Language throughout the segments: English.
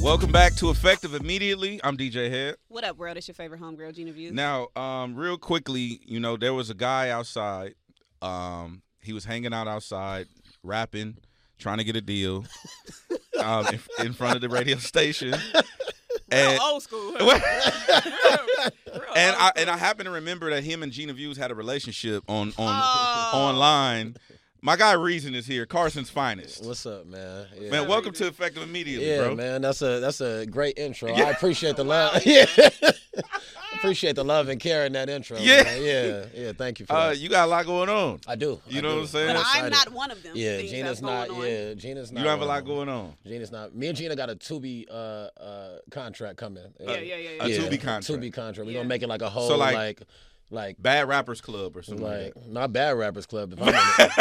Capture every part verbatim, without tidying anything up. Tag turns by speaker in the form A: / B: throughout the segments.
A: Welcome back to Effective Immediately. I'm D J Head.
B: What up, world? It's your favorite homegirl, Gina Views.
A: Now, um, real quickly, you know, there was a guy outside. Um, he was hanging out outside, rapping, trying to get a deal um, in, in front of the radio station.
B: And,
A: and,
B: old school. Huh? real, real
A: and
B: old
A: I
B: school.
A: and I happen to remember that him and Gina Views had a relationship on on
B: Oh.
A: online. My guy Reason is here, Carson's finest.
C: What's up, man? Yeah.
A: Man, welcome to Effective Immediately,
C: yeah,
A: bro.
C: man, that's a that's a great intro.
A: Yeah.
C: I appreciate the love. Yeah, appreciate the love and care in that intro.
A: Yeah.
C: man. yeah, yeah. Thank you for
A: Uh,
C: that.
A: you got a lot going on.
C: I do.
A: you
C: I
A: know
C: do.
A: what I'm saying?
B: But I'm
C: excited.
B: not one of them.
C: Yeah,
B: things
C: Gina's
B: that's
C: not.
B: going on.
C: Yeah, Gina's not.
A: You have a
C: one
A: lot
C: of them.
A: going on.
C: Gina's not. Me and Gina got a Tubi uh, uh, contract coming.
B: Yeah, yeah, yeah, yeah.
A: A
C: yeah,
A: Tubi contract.
C: Tubi contract. We're
B: Yeah.
C: gonna make it like a whole
A: So, like-
C: like like
A: Bad Rappers Club or something
C: like
A: like
C: not Bad Rappers Club. If I'm in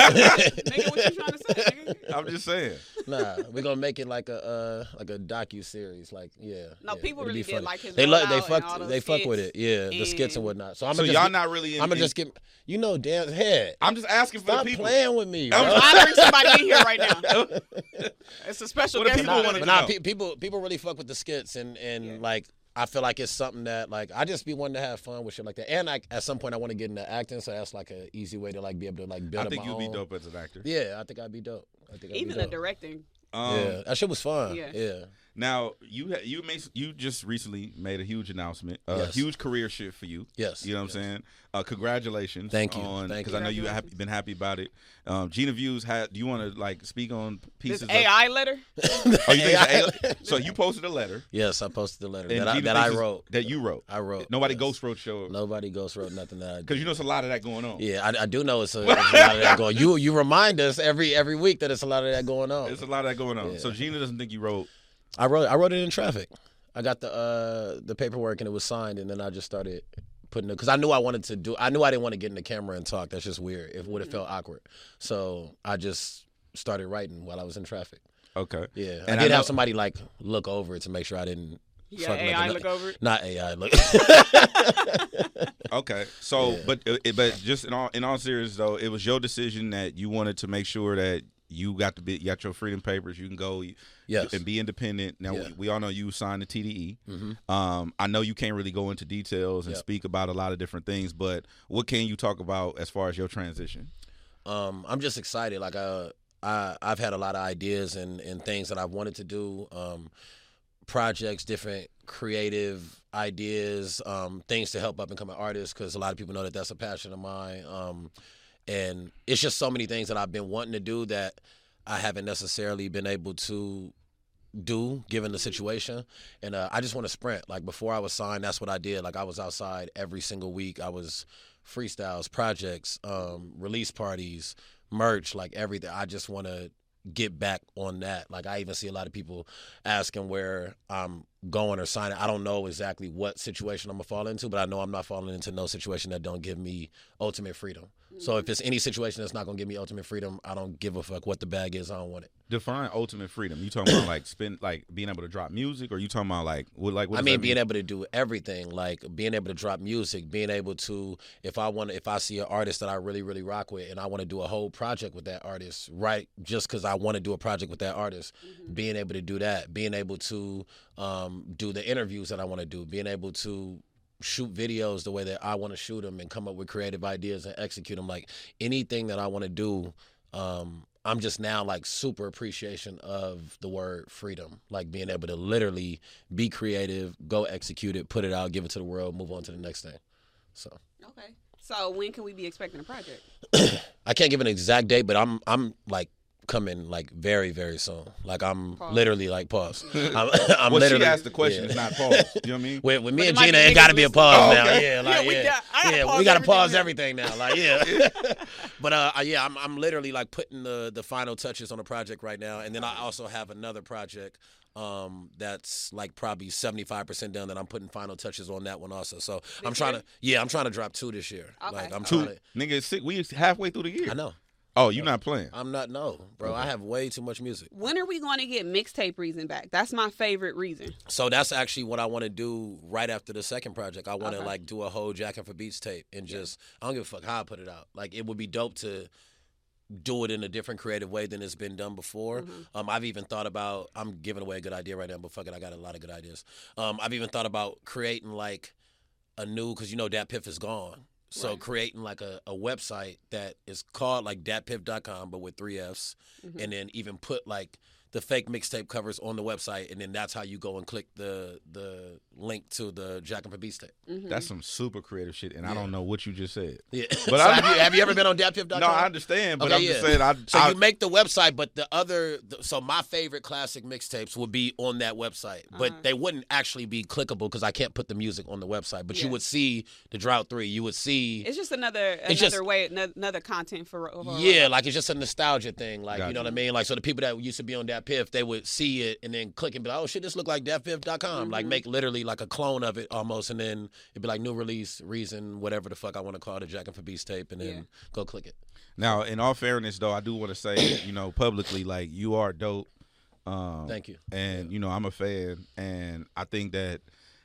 C: it.
B: Nigga, what you trying to say? Nigga?
A: that. I'm just saying.
C: Nah, we're gonna make it like a uh, like a docu series. Like yeah.
B: No,
C: yeah,
B: people
C: it'll
B: really
C: be
B: did
C: funny.
B: like his
C: They love. They
B: rollout and all
C: fuck.
B: those
C: They fuck with it.
B: skits.
C: Yeah, the skits and
B: And-
C: whatnot. So I'm
A: So
C: gonna
A: y'all
C: just,
A: not really in.
C: I'm gonna
A: in-
C: just get. You know, damn head.
A: I'm just asking for
C: Stop
A: the people.
C: playing with me,
A: I'm
C: bro.
A: just-
B: I'm honoring somebody in here right now. It's a special
A: What do
B: guest.
A: people
B: on
A: wanna
B: the-
C: But nah,
A: know.
C: pe- people people really fuck with the skits and and
B: Yeah.
C: like I feel like it's something that like I just be wanting to have fun with shit like that. And I, at some point I want to get into acting, so that's like an easy way to like be able to like build
A: I
C: up
A: think
C: my
A: you'd be
C: own.
A: dope as an actor.
C: Yeah, I think I'd be dope. I think I'd
B: Even
C: be
B: the
C: dope.
B: directing.
A: Um,
C: yeah, that shit was fun.
B: Yeah.
C: yeah.
A: Now you ha- you made you just recently made a huge announcement, a
C: Yes.
A: huge career shift for you.
C: Yes.
A: You know what
C: yes.
A: I'm saying? Uh, congratulations.
C: Thank you.
A: On,
C: Thank
A: Because
C: you.
A: I know you have been happy about it. Um, Gina Views had. Do you want to like speak on pieces?
B: This
A: of,
B: A I letter.
A: Oh, you think it's A I? So you posted a letter
C: Yes, I posted the letter
A: and
C: that I,
A: Gina
C: that I
A: thinks it's-
C: wrote.
A: That you wrote.
C: I wrote.
A: Nobody
C: yes.
A: ghost wrote show.
C: Nobody ghost wrote nothing that I did.
A: Because you know it's a lot of that going on.
C: Yeah, I, I do know it's a, it's a lot of that going. You you remind us every every week that it's a lot of that going on.
A: It's a lot of that going on.
C: Yeah.
A: So Gina doesn't think you wrote.
C: I wrote I wrote it in traffic. I got the uh, the paperwork and it was signed, and then I just started putting it because I knew I wanted to do. I knew I didn't want to get in the camera and talk. That's just weird. It would have felt awkward. So I just started writing while I was in traffic.
A: Okay.
C: Yeah,
A: And
C: I
A: I
C: did
A: know-
C: have somebody like look over it to make sure I didn't.
B: Yeah,
C: fuck
B: A I
C: nothing
B: look
C: up.
B: over it.
C: Not A I look.
A: Okay. So,
C: Yeah.
A: but uh, it, but just in all in all seriousness though, it was your decision that you wanted to make sure that you got to be you got your freedom papers. You can go
C: Yes.
A: and be independent. Now
C: Yeah.
A: we, we all know you signed the T D E.
C: Mm-hmm.
A: Um, I know you can't really go into details and
C: Yep.
A: speak about a lot of different things, but what can you talk about as far as your transition?
C: Um, I'm just excited. Like uh, I, I've had a lot of ideas and, and things that I've wanted to do. Um, projects, different creative ideas, um, things to help up and coming artists. Because a lot of people know that that's a passion of mine. Um, and it's just so many things that I've been wanting to do that I haven't necessarily been able to do given the situation. And uh, I just want to sprint. Like before I was signed, that's what I did. Like I was outside every single week. I was freestyles, projects, um, release parties, merch, like everything. I just want to get back on that. Like I even see a lot of people asking where I'm going or signing. I don't know exactly what situation I'm gonna fall into, but I know I'm not falling into no situation that don't give me ultimate freedom. So if it's any situation that's not gonna give me ultimate freedom, I don't give a fuck what the bag is. I don't want it.
A: Define ultimate freedom. You talking about like spend like being able to drop music, or you talking about like what like what
C: I
A: does
C: mean,
A: that
C: being able to do everything, like being able to drop music, being able to, if I want, if I see an artist that I really, really rock with, and I want to do a whole project with that artist, right? Just because I want to do a project with that artist, being able to do that, being able to um, do the interviews that I want to do, being able to shoot videos the way that I want to shoot them, and come up with creative ideas and execute them. Like anything that I want to do. Um, I'm just now like super appreciation of the word freedom, like being able to literally be creative, go execute it, put it out, give it to the world, move on to the next thing. So
B: Okay. So when can we be expecting a project?
C: I can't give an exact date, but I'm I'm like coming like very very soon. Like I'm
B: Pause.
C: literally like pause. I'm, I'm
A: well,
C: literally
A: she asked the question,
C: yeah.
A: it's not pause. You know what I mean?
C: With, with me
B: But it
C: and
B: might
C: Gina,
B: be
C: it
B: niggas
C: got to be a
B: listening.
C: pause
A: Oh,
C: now.
A: okay.
C: Yeah, like
B: Yeah, we
C: yeah,
B: got- I gotta
C: yeah,
B: pause
C: we got to
B: everything
C: pause
B: now.
C: everything now. Like yeah, but uh, yeah, I'm I'm literally like putting the the final touches on the project right now, and then I also have another project um that's like probably seventy-five percent done that I'm putting final touches on that one also. So I'm
B: This
C: trying
B: year?
C: to yeah, I'm trying to drop two this year.
B: Okay.
C: Like I'm
A: Two
C: trying to
A: nigga, it's sick. We halfway through the year.
C: I know.
A: Oh, you not playing?
C: I'm not no, bro. I have way too much music.
B: When are we going to get mixtape reason back? That's my favorite reason.
C: So that's actually what I want to do right after the second project. I want to
B: Okay.
C: like do a whole Jackin' for Beats tape and just I don't give a fuck how I put it out. Like it would be dope to do it in a different creative way than it's been done before.
B: Mm-hmm.
C: Um, I've even thought about, I'm giving away a good idea right now, but fuck it, I got a lot of good ideas. Um, I've even thought about creating like a new, because you know Dat Piff is gone. So
B: Right.
C: creating like a, a website that is called like dat piff dot com, but with three F's,
B: Mm-hmm.
C: and then even put like the fake mixtape covers on the website, and then that's how you go and click the the link to the Jack and Beats tape.
B: Mm-hmm.
A: That's some super creative shit, and I
C: Yeah.
A: don't know what you just said.
C: Yeah.
A: But
C: So
A: I'm-
C: have, you, have you ever been on dat piff dot com?
A: No, I understand, but
C: Okay,
A: I'm just
C: yeah.
A: saying. I,
C: So
A: I
C: you make the website, but the other, so my favorite classic mixtapes would be on that website, but
B: Uh-huh.
C: they wouldn't actually be clickable because I can't put the music on the website. But you
B: Yeah.
C: would see the Drought Three. You would see,
B: It's just another another
C: It's just-
B: way, ano- another content for. for
C: yeah, like it's just a nostalgia thing. Like you
A: Gotcha.
C: know what I mean? Like so the people that used to be on Dat Piff, they would see it and then click and be like, oh shit, this look like dat piff dot com. Like
B: Mhm.
C: make literally like a clone of it almost, and then it'd be like new release, reason, whatever the fuck I want to call it, Jack and Beats tape, and then
B: Yeah.
C: go click it.
A: now, in all fairness, though, I do want to say, you know, publicly, like you are dope. Um,
C: Thank you.
A: And you know, I'm a fan, and I think that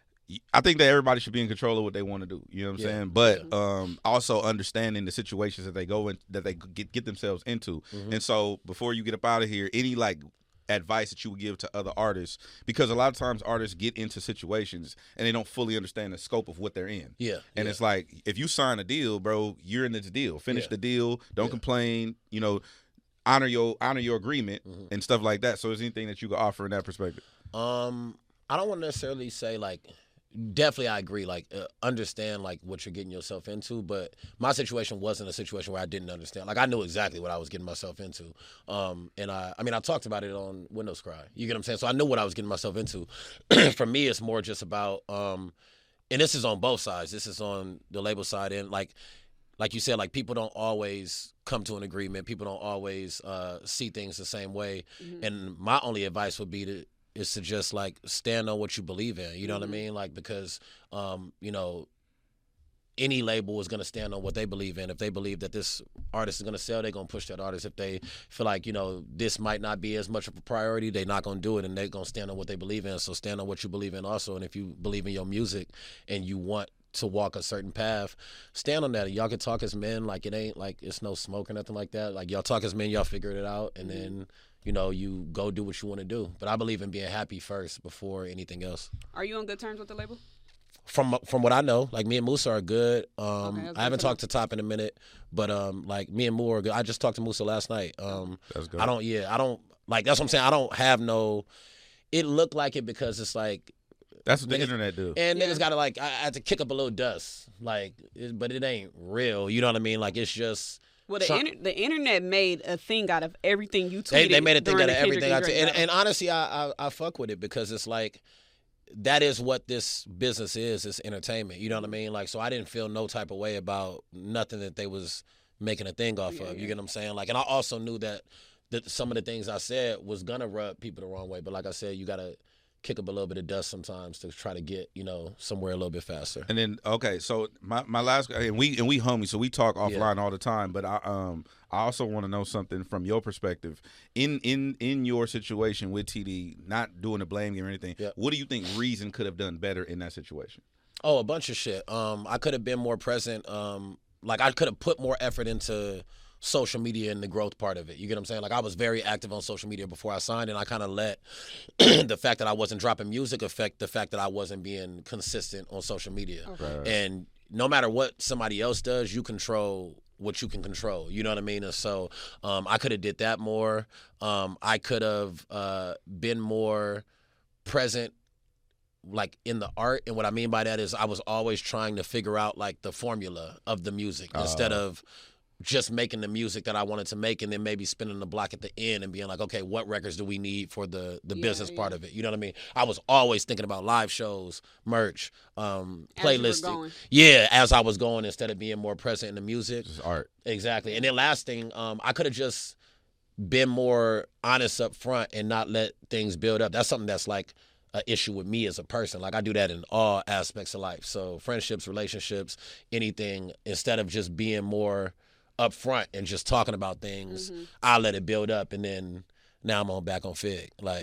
A: I think that everybody should be in control of what they want to do. You know what I'm
C: Yeah,
A: saying? But um, also understanding the situations that they go in, that they get get themselves into.
C: Mhm.
A: And so, before you get up out of here, any like advice that you would give to other artists, because a lot of times artists get into situations and they don't fully understand the scope of what they're in.
C: Yeah,
A: And
C: yeah.
A: it's like, if you sign a deal, bro, you're in this deal. Finish
C: Yeah.
A: the deal. Don't
C: Yeah.
A: complain. You know, honor your honor your agreement
C: Mhm.
A: and stuff like that. So, is there anything that you could offer in that perspective?
C: Um, I don't want to necessarily say like. Definitely, I agree. Like, uh, understand like what you're getting yourself into. But my situation wasn't a situation where I didn't understand. Like, I knew exactly what I was getting myself into. Um, and I, I mean, I talked about it on Windows Cry. You get what I'm saying? So I knew what I was getting myself into. For me, it's more just about, um, and this is on both sides. This is on the label side, and like, like you said, like people don't always come to an agreement. People don't always uh, see things the same way.
B: Mhm.
C: And my only advice would be to is to just like stand on what you believe in. You know
B: Mhm.
C: what I mean? Like because um, you know, any label is gonna stand on what they believe in. If they believe that this artist is gonna sell, they're gonna push that artist. If they feel like, you know, this might not be as much of a priority, they're not gonna do it and they're gonna stand on what they believe in. So stand on what you believe in also. And if you believe in your music and you want to walk a certain path, stand on that. And y'all can talk as men, like it ain't like it's no smoke or nothing like that. Like y'all talk as men, y'all figure it out, and
B: Mhm.
C: then you know you go do what you want to do. But I believe in being happy first before anything else.
B: Are you on good terms with the label?
C: From from what I know, like me and Musa are good. Um,
B: Okay, that's
C: I
B: good
C: haven't
B: to know.
C: talked to Top in a minute, but um, like me and Mu are good. I just talked to Musa last night. Um,
A: That's good.
C: I don't, yeah, I don't like. That's what I'm saying. I don't have no. It looked like it because it's like,
A: That's what the
C: niggas-
A: internet do.
C: and
B: Yeah.
C: niggas gotta like. I, I had to kick up a little dust, like, it, but it ain't real. You know what I mean? Like it's just.
B: Well, the,
C: Try-
B: inter- the internet made a thing out of everything you tweeted.
C: They, they made a thing
B: during
C: out of
B: the Kendrick
C: everything. I
B: and
C: t-
B: Drake
C: and,
B: battle.
C: and honestly, I, I I fuck with it because it's like that is what this business is. It's entertainment. You know what I mean? Like, so I didn't feel no type of way about nothing that they was making a thing off
B: Yeah,
C: of. You
B: yeah.
C: get what I'm saying? Like, and I also knew that that some of the things I said was gonna rub people the wrong way. But like I said, you gotta kick up a little bit of dust sometimes to try to get you know somewhere a little bit faster.
A: And then okay, so my, my last and we and we homies, so we talk offline all the time. But I um I also want to know something from your perspective in in in your situation with T D, not doing the blame game or anything.
C: Yep.
A: What do you think Reason could have done better in that situation?
C: Oh, a bunch of shit. Um, I could have been more present. Um, like I could have put more effort into social media and the growth part of it. You get what I'm saying? Like I was very active on social media before I signed, and I kind of let the fact that I wasn't dropping music affect the fact that I wasn't being consistent on social media.
B: Okay.
C: And no matter what somebody else does, you control what you can control. You know what I mean? And so um, I could have did that more. Um, I could have uh, been more present like in the art, and what I mean by that is I was always trying to figure out like the formula of the music
A: Oh.
C: instead of just making the music that I wanted to make and then maybe spinning the block at the end and being like, okay, what records do we need for the the
B: Yeah,
C: business part
B: yeah.
C: of it? You know what I mean? I was always thinking about live shows, merch, um,
B: As you were
C: playlisting.
B: going.
C: Yeah, as I was going instead of being more present in the music.
A: Just art.
C: Exactly. And then last thing, um, I could have just been more honest up front and not let things build up. That's something that's like an issue with me as a person. Like I do that in all aspects of life. So friendships, relationships, anything, instead of just being more up front and just talking about things,
B: Mhm.
C: I let it build up and then now I'm on back on Fig. Like,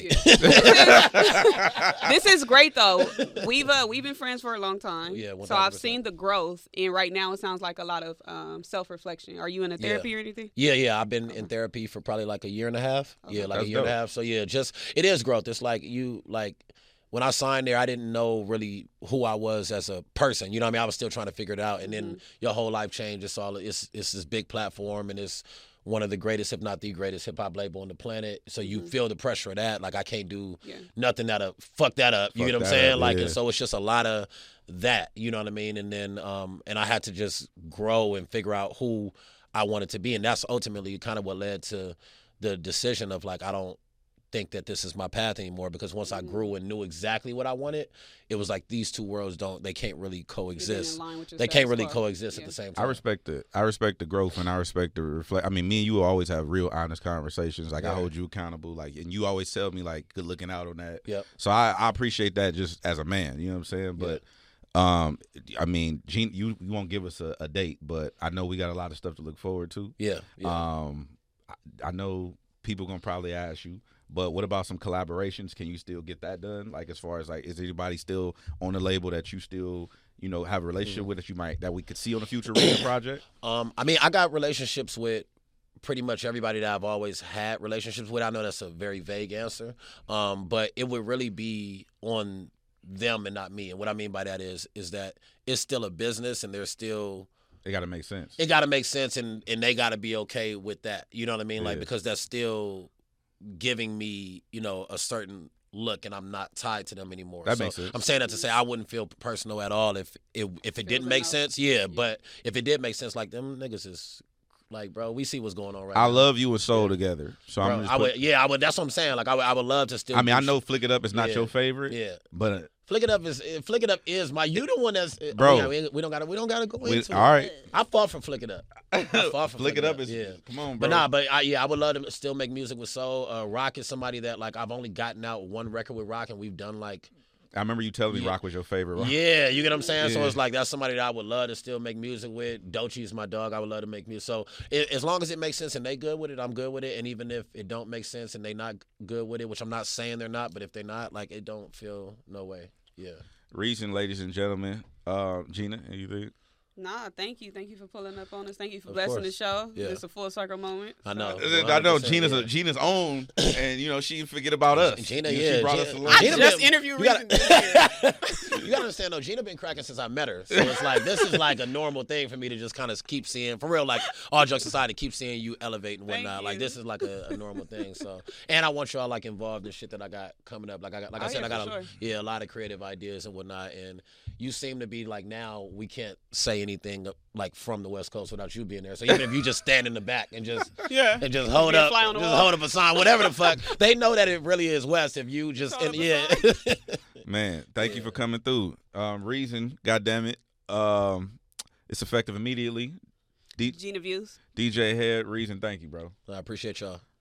B: Yeah. This is great though. We've uh, we've been friends for a long time.
C: Yeah,
B: so
C: one hundred percent.
B: I've seen the growth, and right now it sounds like a lot of um, self reflection. Are you in a therapy
C: Yeah.
B: or anything?
C: yeah, yeah. I've been in therapy for probably like a year and a half.
B: Okay.
C: Yeah, like
A: That's
C: a year and a
A: dope.
C: half. So yeah, just it is growth. It's like you like. When I signed there, I didn't know really who I was as a person. You know what I mean? I was still trying to figure it out. And then
B: Mhm.
C: your whole life changed. It's all it's it's this big platform, and it's one of the greatest, if not the greatest, hip hop label on the planet. So you
B: Mhm.
C: feel the pressure of that. Like I can't do
B: Yeah.
C: nothing that'll fuck that up. You
A: Fuck
C: get what I'm
A: that
C: saying?
A: up,
C: Like,
A: yeah.
C: and so it's just a lot of that. You know what I mean? And then um and I had to just grow and figure out who I wanted to be, and that's ultimately kind of what led to the decision of like I don't think that this is my path anymore, because once I
B: Mhm.
C: grew and knew exactly what I wanted, it was like these two worlds don't they can't really
B: You've been
C: coexist.
B: in line with your
C: They can't
B: status
C: really
B: quo.
C: coexist
B: Yeah.
C: at the same
A: I
C: time.
A: respect the I respect the growth and I respect the reflect. I mean, me and you will always have real honest conversations. Like I
C: Yeah.
A: hold you accountable. Like, and you always tell me like, good looking out on that.
C: Yep.
A: So I, I appreciate that just as a man. You know what I'm saying? But um, I mean, Gene, you you won't give us a, a date, but I know we got a lot of stuff to look forward to.
C: Yeah. yeah.
A: Um, I, I know people gonna probably ask you. But what about some collaborations? Can you still get that done? Like, as far as like, is anybody still on the label that you still, you know, have a relationship
C: Mm-hmm.
A: with that you might that we could see on the future Reason project?
C: Um, I mean, I got relationships with pretty much everybody that I've always had relationships with. I know that's a very vague answer, um, but it would really be on them and not me. And what I mean by that is, is that it's still a business, and there's still
A: It got to make sense.
C: it got to make sense, and and they got to be okay with that. You know what I mean? Like
A: Yeah.
C: because that's still giving me, you know, a certain look, and I'm not tied to them anymore.
A: That
C: So
A: makes sense.
C: I'm saying that to say I wouldn't feel personal at all if it if it didn't
B: Feels
C: make
B: enough.
C: sense. Yeah,
B: Yeah.
C: but if it did make sense, like them niggas is like, bro, we see what's going on right
A: I
C: now.
A: love you and Soul
C: Yeah.
A: together. So
C: Bro,
A: I'm just
C: I
A: put-
C: would, yeah, I would. That's what I'm saying. Like, I would, I would love to still.
A: I mean,
C: do
A: I know
C: sh-
A: Flick It Up is not
C: Yeah.
A: your favorite.
C: Yeah,
A: But uh,
C: Flick It Up is Flick It Up is my. You the one that's
A: Bro.
C: oh, yeah, we, we don't gotta we don't gotta go
A: we,
C: into.
A: all
C: it.
A: right.
C: I fought for Flick It Up. I fought for
A: Flick It Up is
C: yeah.
A: come on, bro.
C: But nah, but I, yeah, I would love to still make music with Soul. Uh, Rock is somebody that like I've only gotten out one record with Rock, and we've done like
A: I remember you telling me
C: Yeah.
A: Rock was your favorite. Rock.
C: yeah, you get what I'm saying. So
A: Yeah.
C: it's like that's somebody that I would love to still make music with. Doechii is my dog. I would love to make music. So it, as long as it makes sense and they good with it, I'm good with it. And even if it don't make sense and they not good with it, which I'm not saying they're not, but if they're not, like it don't feel no way. Yeah.
A: Reason, ladies and gentlemen. Uh, Gina, anything?
B: Nah, thank you. Thank you for pulling up on us. Thank you for
C: Of
B: blessing
C: course.
B: the show.
C: Yeah.
B: It's a full circle moment.
C: I know.
A: I know
C: one hundred percent,
A: Gina's
C: yeah.
A: a, Gina's own, and you know she didn't forget about us.
C: Gina,
A: You know,
C: yeah,
A: she brought
C: Gina-
A: us along.
B: I
C: Gina
B: just
C: been-
B: interviewed
C: you gotta-
B: Reason this year.
C: You gotta understand though, Gina been cracking since I met her, so it's like this is like a normal thing for me to just kind of keep seeing, for real. Like all jokes aside, to keep seeing you elevate and
B: Thank
C: whatnot. Like
B: you.
C: this is like a, a normal thing. So, and I want y'all like involved in shit that I got coming up. Like I got, like I
B: Oh,
C: said,
B: yeah,
C: I got
B: for
C: a,
B: sure.
C: yeah a lot of creative ideas and whatnot. And you seem to be like now we can't say anything like from the West Coast without you being there. So even if you just stand in the back and just
B: Yeah.
C: and just hold
B: Be a
C: up,
B: fly on the
C: just
B: wall.
C: hold up a sign, whatever the fuck, they know that it really is West. If you just
B: Hold
C: and,
B: up a
C: yeah.
A: Man, thank you
C: Yeah.
A: for coming through. Um, Reason, goddamn it. Um, it's effective immediately. D-
B: Gina Views.
A: D J Head, Reason, thank you, bro.
C: I appreciate y'all.